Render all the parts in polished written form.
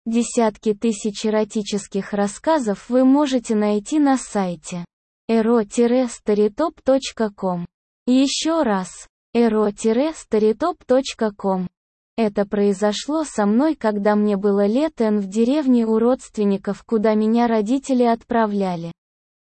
Десятки тысяч эротических рассказов вы можете найти на сайте ero-storytop.com. Еще раз, ero-storytop.com. Это произошло со мной, когда мне было лет в деревне у родственников, куда меня родители отправляли.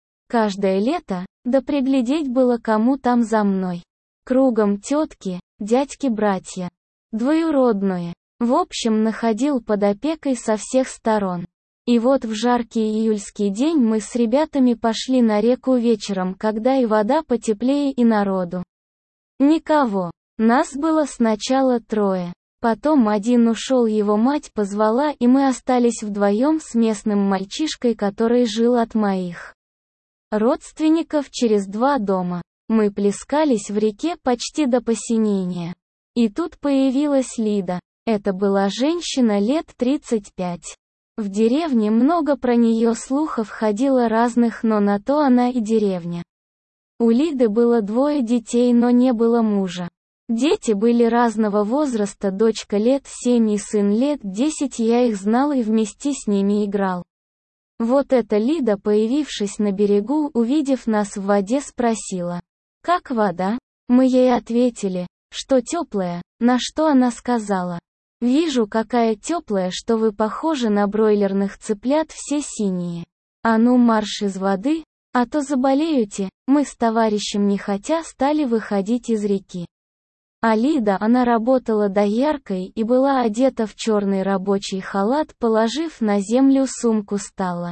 Каждое лето, да приглядеть было кому там за мной. Кругом тетки, дядьки-братья. Двоюродные. В общем, находил под опекой со всех сторон. И вот в жаркий июльский день мы с ребятами пошли на реку вечером, когда и вода потеплее и народу никого. Нас было сначала 3. Потом один ушел, его мать позвала, и мы остались вдвоем с местным мальчишкой, который жил от моих родственников через 2 дома. Мы плескались в реке почти до посинения. И тут появилась Лида. Это была женщина лет 35. В деревне много про нее слухов ходило разных, но на то она и деревня. У Лиды было 2 детей, но не было мужа. Дети были разного возраста, дочка лет 7 и сын лет 10, я их знал и вместе с ними играл. Вот эта Лида, появившись на берегу, увидев нас в воде, спросила: «Как вода?» Мы ей ответили, что теплая, на что она сказала: «Вижу, какая теплая, что вы похожи на бройлерных цыплят, все синие. А ну марш из воды, а то заболеете». Мы с товарищем нехотя стали выходить из реки. А Лида, она работала дояркой и была одета в черный рабочий халат, положив на землю сумку, стала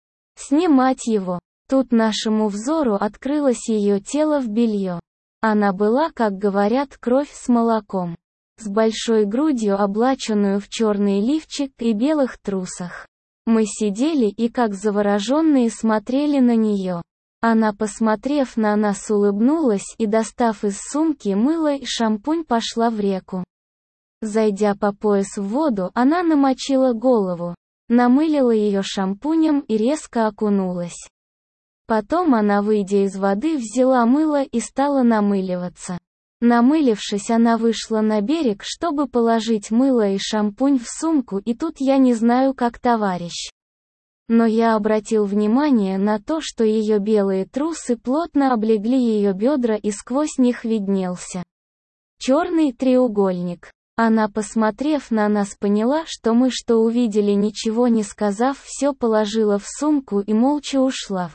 снимать его. Тут нашему взору открылось ее тело в белье. Она была, как говорят, кровь с молоком. С большой грудью, облаченную в черный лифчик и белых трусах. Мы сидели и как завороженные смотрели на нее. Она, посмотрев на нас, улыбнулась и, достав из сумки мыло и шампунь, пошла в реку. Зайдя по пояс в воду, она намочила голову, намылила ее шампунем и резко окунулась. Потом она, выйдя из воды, взяла мыло и стала намыливаться. Намылившись, она вышла на берег, чтобы положить мыло и шампунь в сумку, и тут я не знаю, как товарищ. Но я обратил внимание на то, что ее белые трусы плотно облегли ее бедра, и сквозь них виднелся черный треугольник. Она, посмотрев на нас, поняла, что мы что увидели, ничего не сказав, все положила в сумку и молча ушла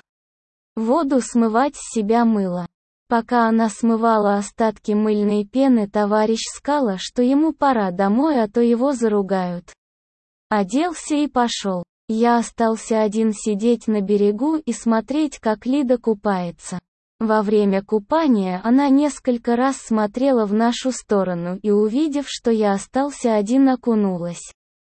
в воду смывать с себя мыло. Пока она смывала остатки мыльной пены, товарищ сказал, что ему пора домой, а то его заругают. Оделся и пошел. Я остался один сидеть на берегу и смотреть, как Лида купается. Во время купания она несколько раз смотрела в нашу сторону и, увидев, что я остался один, окунулась.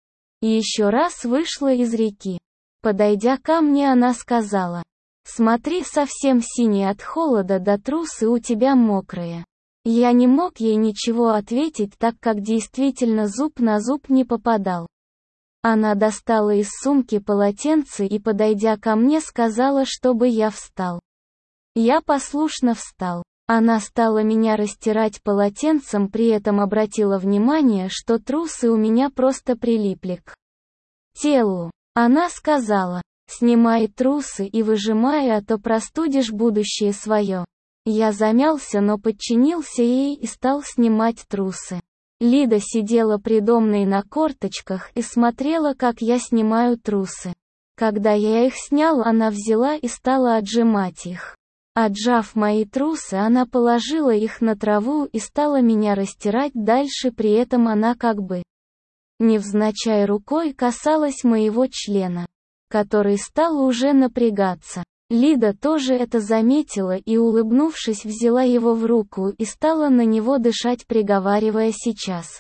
И еще раз вышла из реки. Подойдя ко мне, она сказала: «Смотри, совсем синий от холода, да трусы у тебя мокрые». Я не мог ей ничего ответить, так как действительно зуб на зуб не попадал. Она достала из сумки полотенце и, подойдя ко мне, сказала, чтобы я встал. Я послушно встал. Она стала меня растирать полотенцем, при этом обратила внимание, что трусы у меня просто прилипли к телу. Она сказала: «Снимай трусы и выжимай, а то простудишь будущее свое». Я замялся, но подчинился ей и стал снимать трусы. Лида сидела предо мной на корточках и смотрела, как я снимаю трусы. Когда я их снял, она взяла и стала отжимать их. Отжав мои трусы, она положила их на траву и стала меня растирать дальше, при этом она как бы невзначай рукой касалась моего члена, который стал уже напрягаться. Лида тоже это заметила и, улыбнувшись, взяла его в руку и стала на него дышать, приговаривая: «Сейчас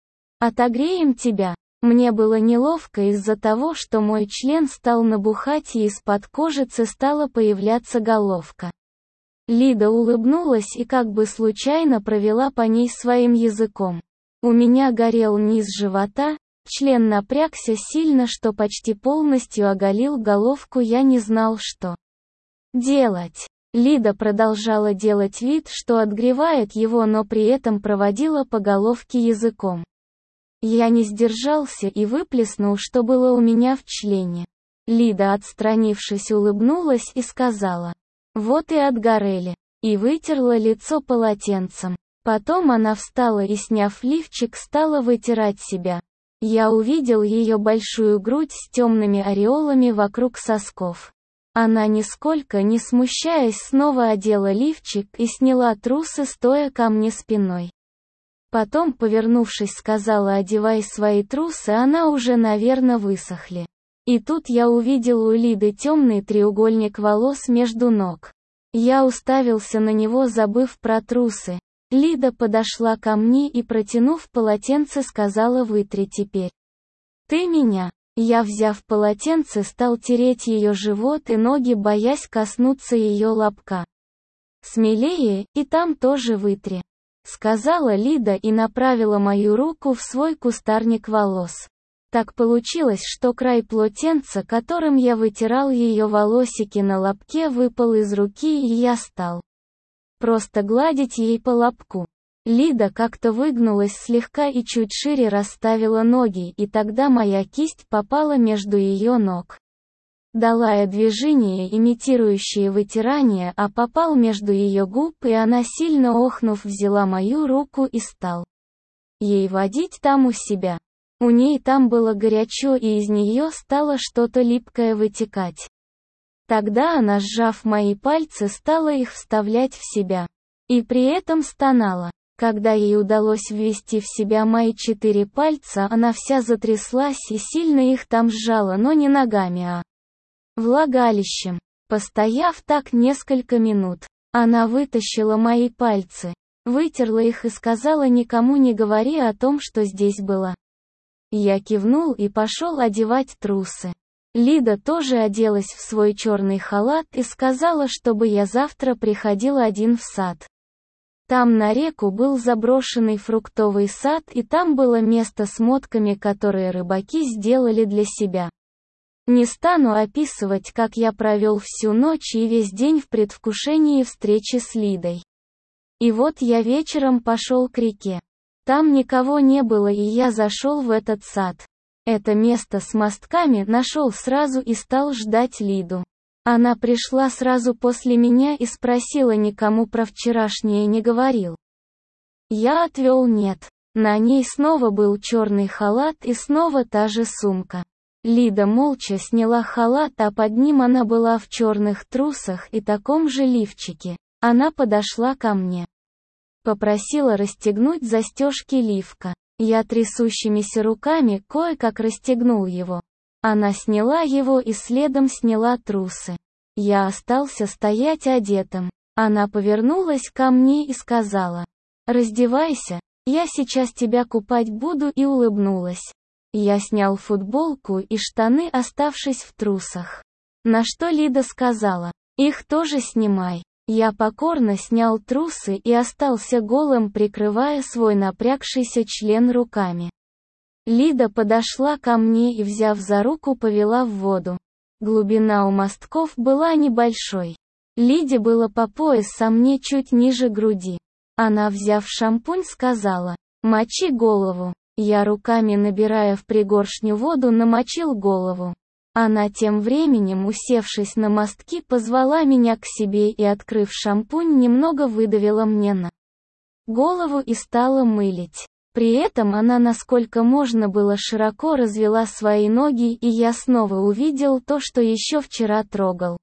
отогреем тебя». Мне было неловко из-за того, что мой член стал набухать и из-под кожицы стала появляться головка. Лида улыбнулась и как бы случайно провела по ней своим языком. У меня горел низ живота, член напрягся сильно, что почти полностью оголил головку, я не знал, что делать. Лида продолжала делать вид, что отгревает его, но при этом проводила по головке языком. Я не сдержался и выплеснул, что было у меня в члене. Лида, отстранившись, улыбнулась и сказала: «Вот и отгорели», и вытерла лицо полотенцем. Потом она встала и, сняв лифчик, стала вытирать себя. Я увидел ее большую грудь с темными ореолами вокруг сосков. Она, нисколько не смущаясь, снова одела лифчик и сняла трусы, стоя ко мне спиной. Потом, повернувшись, сказала: «Одевай свои трусы, она уже, наверное, высохли». И тут я увидел у Лиды темный треугольник волос между ног. Я уставился на него, забыв про трусы. Лида подошла ко мне и, протянув полотенце, сказала: «Вытри теперь ты меня». Я, взяв полотенце, стал тереть ее живот и ноги, боясь коснуться ее лобка. «Смелее, и там тоже вытри», — сказала Лида и направила мою руку в свой кустарник волос. Так получилось, что край полотенца, которым я вытирал ее волосики на лобке, выпал из руки, и я стал просто гладить ей по лобку. Лида как-то выгнулась слегка и чуть шире расставила ноги, и тогда моя кисть попала между ее ног. Дала я движение, имитирующее вытирание, а попал между ее губ, и она, сильно охнув, взяла мою руку и стал ей водить там у себя. У ней там было горячо, и из нее стало что-то липкое вытекать. Тогда она, сжав мои пальцы, стала их вставлять в себя. И при этом стонала. Когда ей удалось ввести в себя мои 4 пальца, она вся затряслась и сильно их там сжала, но не ногами, а влагалищем. Постояв так несколько минут, она вытащила мои пальцы, вытерла их и сказала: «Никому не говори о том, что здесь было». Я кивнул и пошел одевать трусы. Лида тоже оделась в свой черный халат и сказала, чтобы я завтра приходил один в сад. Там на реку был заброшенный фруктовый сад, и там было место с мотками, которые рыбаки сделали для себя. Не стану описывать, как я провел всю ночь и весь день в предвкушении встречи с Лидой. И вот я вечером пошел к реке. Там никого не было, и я зашел в этот сад. Это место с мостками нашел сразу и стал ждать Лиду. Она пришла сразу после меня и спросила: «Никому про вчерашнее не говорил?» Я отвел: «Нет». На ней снова был черный халат и снова та же сумка. Лида молча сняла халат, а под ним она была в черных трусах и таком же лифчике. Она подошла ко мне. Попросила расстегнуть застежки лифка. Я трясущимися руками кое-как расстегнул его. Она сняла его и следом сняла трусы. Я остался стоять одетым. Она повернулась ко мне и сказала: «Раздевайся, я сейчас тебя купать буду», и улыбнулась. Я снял футболку и штаны, оставшись в трусах. На что Лида сказала: «Их тоже снимай». Я покорно снял трусы и остался голым, прикрывая свой напрягшийся член руками. Лида подошла ко мне и, взяв за руку, повела в воду. Глубина у мостков была небольшой. Лиде было по пояс, а мне чуть ниже груди. Она, взяв шампунь, сказала: «Мочи голову». Я, руками набирая в пригоршню воду, намочил голову. Она тем временем, усевшись на мостки, позвала меня к себе и, открыв шампунь, немного выдавила мне на голову и стала мылить. При этом она, насколько можно было, широко развела свои ноги, и я снова увидел то, что еще вчера трогал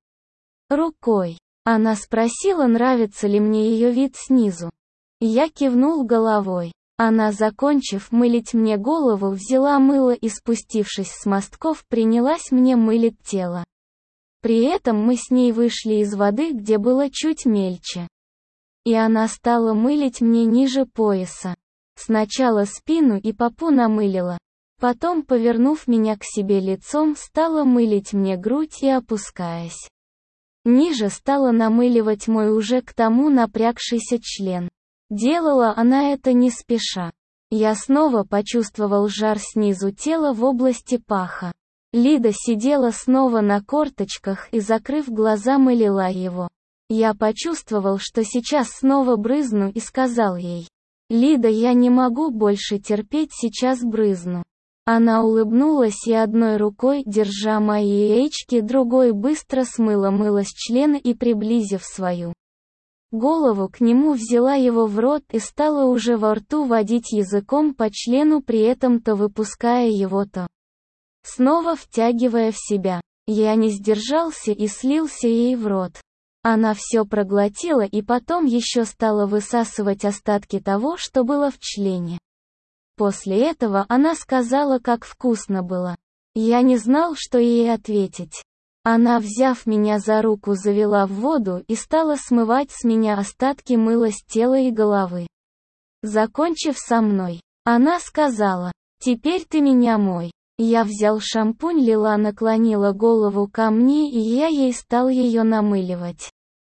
рукой. Она спросила, нравится ли мне ее вид снизу. Я кивнул головой. Она, закончив мылить мне голову, взяла мыло и, спустившись с мостков, принялась мне мылить тело. При этом мы с ней вышли из воды, где было чуть мельче. И она стала мылить мне ниже пояса. Сначала спину и попу намылила. Потом, повернув меня к себе лицом, стала мылить мне грудь и, опускаясь ниже, стала намыливать мой уже к тому напрягшийся член. Делала она это не спеша. Я снова почувствовал жар снизу тела в области паха. Лида сидела снова на корточках и, закрыв глаза, мылила его. Я почувствовал, что сейчас снова брызну, и сказал ей: «Лида, я не могу больше терпеть, сейчас брызну». Она улыбнулась и одной рукой, держа мои яички, другой быстро смыла мыло с члена и, приблизив свою голову к нему, взяла его в рот и стала уже во рту водить языком по члену, при этом то выпуская его, то снова втягивая в себя. Я не сдержался и слился ей в рот. Она все проглотила и потом еще стала высасывать остатки того, что было в члене. После этого она сказала, как вкусно было. Я не знал, что ей ответить. Она, взяв меня за руку, завела в воду и стала смывать с меня остатки мыла с тела и головы. Закончив со мной, она сказала: «Теперь ты меня мой». Я взял шампунь, Лила наклонила голову ко мне, и я ей стал ее намыливать.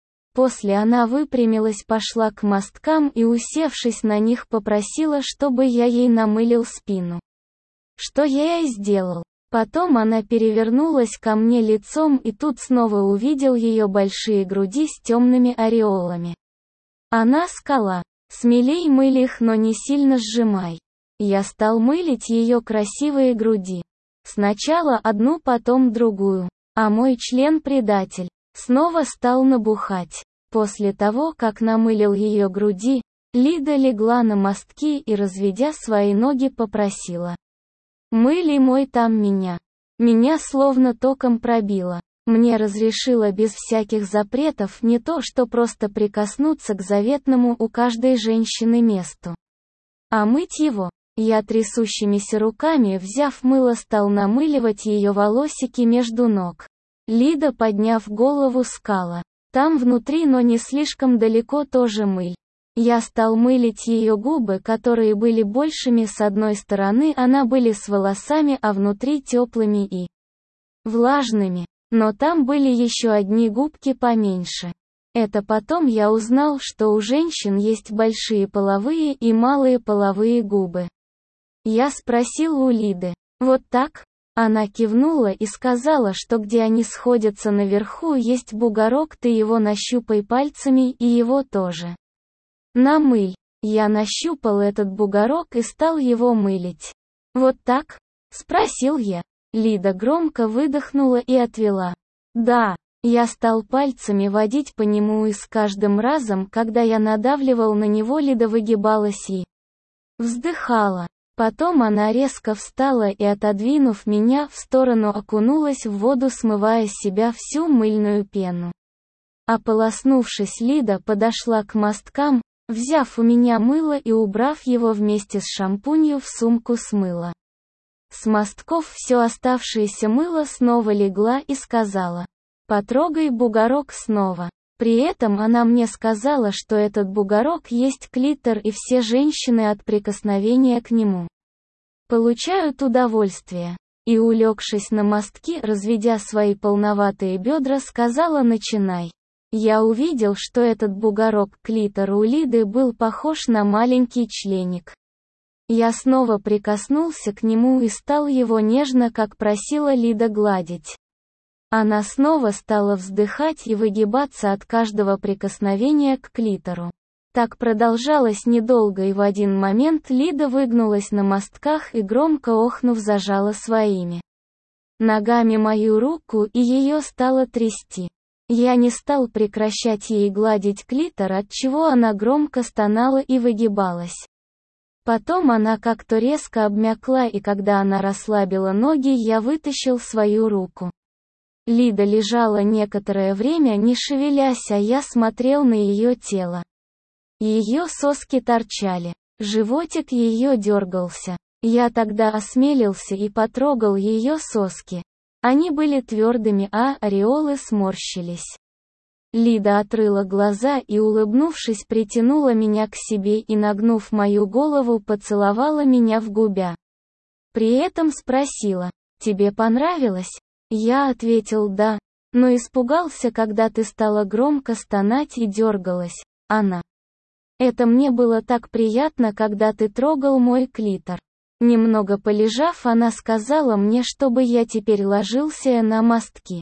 После она выпрямилась, пошла к мосткам и, усевшись на них, попросила, чтобы я ей намылил спину. Что я и сделал. Потом она перевернулась ко мне лицом, и тут снова увидел ее большие груди с темными ореолами. Она сказала: «Смелей мыли их, но не сильно сжимай». Я стал мылить ее красивые груди. Сначала одну, потом другую. А мой член-предатель снова стал набухать. После того, как намылил ее груди, Лида легла на мостки и, разведя свои ноги, попросила: «Мыли мой там меня». Меня словно током пробило. Мне разрешила без всяких запретов, не то что просто прикоснуться к заветному у каждой женщины месту, а мыть его. Я трясущимися руками, взяв мыло, стал намыливать ее волосики между ног. Лида, подняв голову, сказала: «Там внутри, но не слишком далеко, тоже мыль». Я стал мылить ее губы, которые были большими с одной стороны, она были с волосами, а внутри теплыми и влажными. Но там были еще одни губки поменьше. Это потом я узнал, что у женщин есть большие половые и малые половые губы. Я спросил у Лиды: «Вот так?» Она кивнула и сказала, что где они сходятся наверху, есть бугорок, ты его нащупай пальцами и его тоже намыль. Я нащупал этот бугорок и стал его мылить. «Вот так?» — спросил я. Лида громко выдохнула и отвела: «Да». Я стал пальцами водить по нему, и с каждым разом, когда я надавливал на него, Лида выгибалась и вздыхала. Потом она резко встала и, отодвинув меня в сторону, окунулась в воду, смывая с себя всю мыльную пену. Ополоснувшись, Лида подошла к мосткам, взяв у меня мыло и убрав его вместе с шампунью в сумку с мылом. С мостков все оставшееся мыло снова легла и сказала: «Потрогай бугорок снова». При этом она мне сказала, что этот бугорок есть клитор, и все женщины от прикосновения к нему получают удовольствие. И, улегшись на мостки, разведя свои полноватые бедра, сказала: «Начинай». Я увидел, что этот бугорок клитора у Лиды был похож на маленький членик. Я снова прикоснулся к нему и стал его нежно, как просила Лида, гладить. Она снова стала вздыхать и выгибаться от каждого прикосновения к клитору. Так продолжалось недолго, и в один момент Лида выгнулась на мостках и, громко охнув, зажала своими ногами мою руку, и ее стало трясти. Я не стал прекращать ей гладить клитор, отчего она громко стонала и выгибалась. Потом она как-то резко обмякла, и когда она расслабила ноги, я вытащил свою руку. Лида лежала некоторое время, не шевелясь, а я смотрел на ее тело. Ее соски торчали, животик ее дергался. Я тогда осмелился и потрогал ее соски. Они были твердыми, а ореолы сморщились. Лида открыла глаза и, улыбнувшись, притянула меня к себе и, нагнув мою голову, поцеловала меня в губы. При этом спросила: «Тебе понравилось?» Я ответил: «Да», но испугался, когда ты стала громко стонать и дергалась. Она: «Это мне было так приятно, когда ты трогал мой клитор». Немного полежав, она сказала мне, чтобы я теперь ложился на мостки.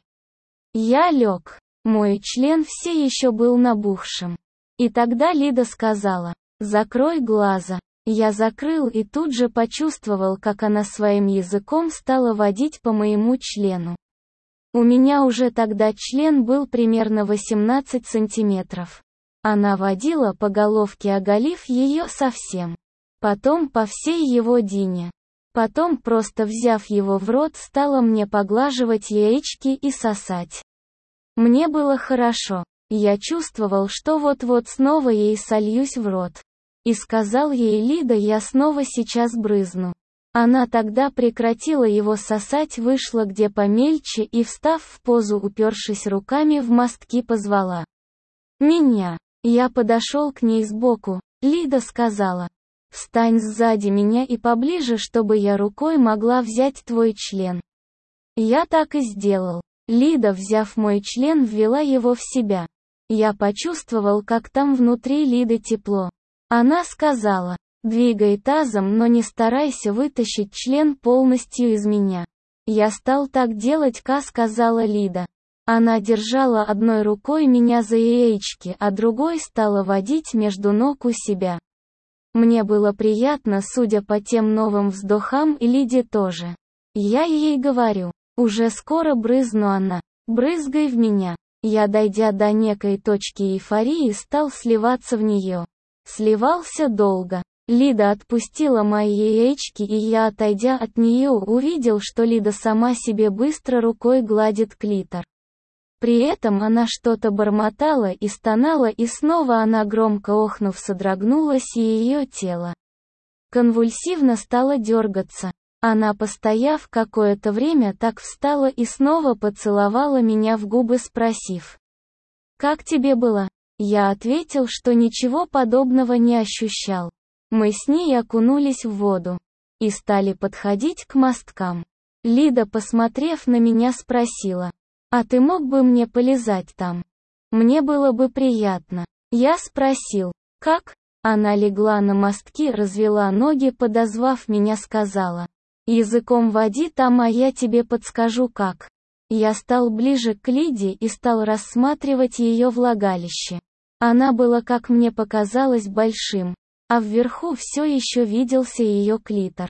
Я лег. Мой член все еще был набухшим. И тогда Лида сказала: Закрой глаза. Я закрыл и тут же почувствовал, как она своим языком стала водить по моему члену. У меня уже тогда член был примерно 18 сантиметров. Она водила по головке, оголив ее совсем. Потом по всей его дине. Потом, просто взяв его в рот, стала мне поглаживать яички и сосать. Мне было хорошо. Я чувствовал, что вот-вот снова ей сольюсь в рот. И сказал ей: Лида, я снова сейчас брызну. Она тогда прекратила его сосать, вышла где помельче и, встав в позу, упершись руками в мостки, позвала меня. Я подошел к ней сбоку. Лида сказала: встань сзади меня и поближе, чтобы я рукой могла взять твой член. Я так и сделал. Лида, взяв мой член, ввела его в себя. Я почувствовал, как там внутри Лиды тепло. Она сказала: двигай тазом, но не старайся вытащить член полностью из меня. Я стал так делать, как сказала Лида. Она держала одной рукой меня за яички, а другой стала водить между ног у себя. Мне было приятно, судя по тем новым вздохам, и Лиде тоже. Я ей говорю: уже скоро брызну. Она: брызгай в меня. Я, дойдя до некой точки эйфории, стал сливаться в нее. Сливался долго. Лида отпустила мои яички, и я, отойдя от нее, увидел, что Лида сама себе быстро рукой гладит клитор. При этом она что-то бормотала и стонала, и снова она, громко охнув, содрогнулась, и ее тело конвульсивно стало дергаться. Она, постояв какое-то время, так встала и снова поцеловала меня в губы, спросив: «Как тебе было?» Я ответил, что ничего подобного не ощущал. Мы с ней окунулись в воду и стали подходить к мосткам. Лида, посмотрев на меня, спросила: «А ты мог бы мне полизать там? Мне было бы приятно». Я спросил: «Как?» Она легла на мостки, развела ноги, подозвав меня, сказала: «Языком води там, а я тебе подскажу как». Я стал ближе к Лиде и стал рассматривать ее влагалище. Она была, как мне показалось, большим, а вверху все еще виделся ее клитор.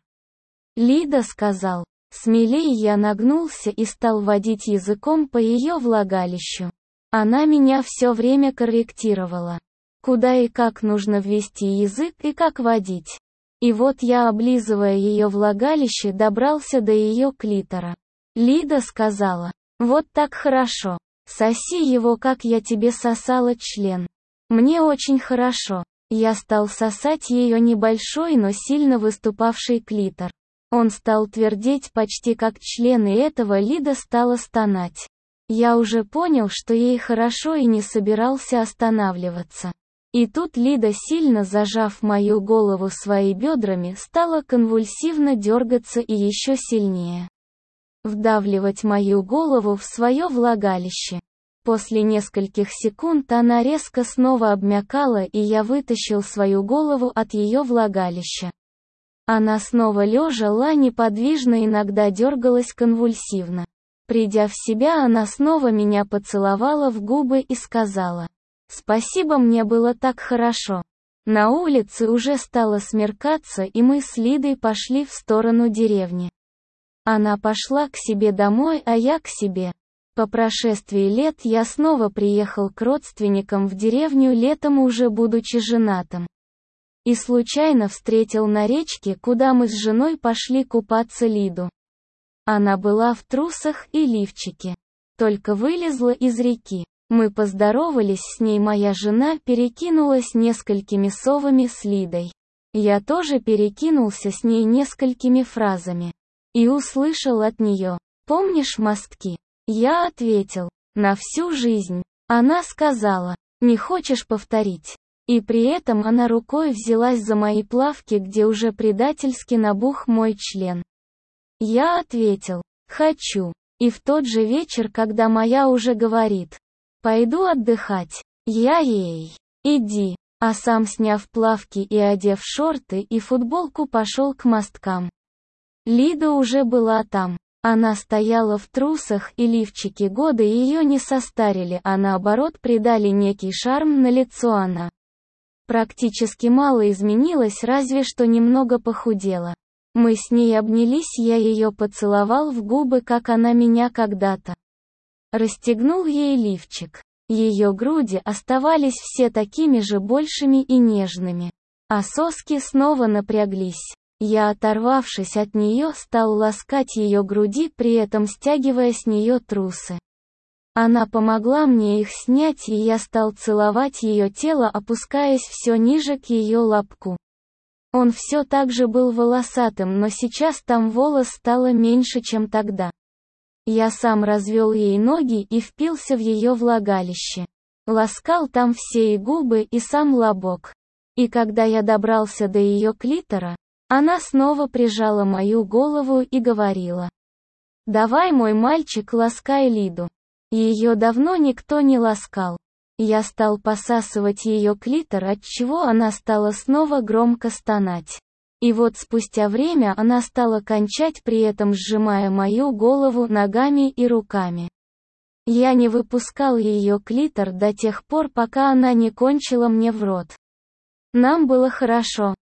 Лида сказал: «Смелее». Я нагнулся и стал водить языком по ее влагалищу. Она меня все время корректировала. Куда и как нужно ввести язык и как водить. И вот я, облизывая ее влагалище, добрался до ее клитора. Лида сказала: «Вот так хорошо. Соси его, как я тебе сосала член». Мне очень хорошо. Я стал сосать ее небольшой, но сильно выступавший клитор. Он стал твердеть почти как член, и этого Лида стала стонать. Я уже понял, что ей хорошо, и не собирался останавливаться. И тут Лида, сильно зажав мою голову своими бедрами, стала конвульсивно дергаться и еще сильнее вдавливать мою голову в свое влагалище. После нескольких секунд она резко снова обмякала, и я вытащил свою голову от ее влагалища. Она снова лежала неподвижно, иногда дергалась конвульсивно. Придя в себя, она снова меня поцеловала в губы и сказала: «Спасибо, мне было так хорошо». На улице уже стало смеркаться, и мы с Лидой пошли в сторону деревни. Она пошла к себе домой, а я к себе. По прошествии лет я снова приехал к родственникам в деревню, летом уже будучи женатым. И случайно встретил на речке, куда мы с женой пошли купаться, Лиду. Она была в трусах и лифчике. Только вылезла из реки. Мы поздоровались с ней, моя жена перекинулась несколькими словами с Лидой. Я тоже перекинулся с ней несколькими фразами. И услышал от нее: «Помнишь мостки?» Я ответил: «На всю жизнь». Она сказала: «Не хочешь повторить?» И при этом она рукой взялась за мои плавки, где уже предательски набух мой член. Я ответил: «Хочу». И в тот же вечер, когда моя уже говорит: «Пойду отдыхать», я ей: «Иди», а сам, сняв плавки и одев шорты и футболку, пошел к мосткам. Лида уже была там. Она стояла в трусах и лифчике, годы ее не состарили, а наоборот придали некий шарм на лицо. Она Практически мало изменилось, разве что немного похудела. Мы с ней обнялись, я ее поцеловал в губы, как она меня когда-то. Расстегнул ей лифчик. Ее груди оставались все такими же большими и нежными. А соски снова напряглись. Я, оторвавшись от нее, стал ласкать ее груди, при этом стягивая с нее трусы. Она помогла мне их снять, и я стал целовать ее тело, опускаясь все ниже к ее лобку. Он все так же был волосатым, но сейчас там волос стало меньше, чем тогда. Я сам развел ей ноги и впился в ее влагалище. Ласкал там все и губы, и сам лобок. И когда я добрался до ее клитора, она снова прижала мою голову и говорила: «Давай, мой мальчик, ласкай Лиду». Ее давно никто не ласкал. Я стал посасывать ее клитор, отчего она стала снова громко стонать. И вот спустя время она стала кончать, при этом сжимая мою голову ногами и руками. Я не выпускал ее клитор до тех пор, пока она не кончила мне в рот. Нам было хорошо.